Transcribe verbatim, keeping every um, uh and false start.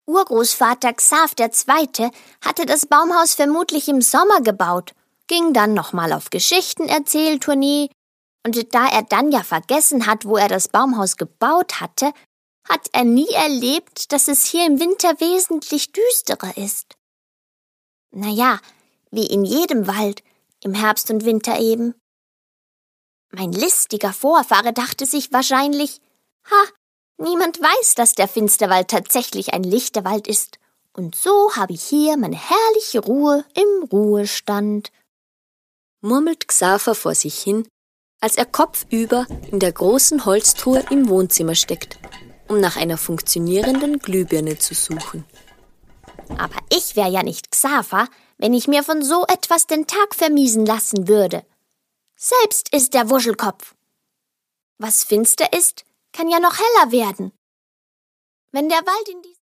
Urgroßvater Xav der Zweite hatte das Baumhaus vermutlich im Sommer gebaut, ging dann nochmal auf Geschichtenerzähltournee, und da er dann ja vergessen hat, wo er das Baumhaus gebaut hatte, hat er nie erlebt, dass es hier im Winter wesentlich düsterer ist. Naja, wie in jedem Wald, im Herbst und Winter eben. Mein listiger Vorfahre dachte sich wahrscheinlich, ha, niemand weiß, dass der Finsterwald tatsächlich ein Lichterwald ist. Und so habe ich hier meine herrliche Ruhe im Ruhestand, murmelt Xaver vor sich hin, als er kopfüber in der großen Holztruhe im Wohnzimmer steckt, um nach einer funktionierenden Glühbirne zu suchen. Aber ich wäre ja nicht Xaver, wenn ich mir von so etwas den Tag vermiesen lassen würde. Selbst ist der Wuschelkopf. Was finster ist, kann ja noch heller werden. Wenn der Wald in die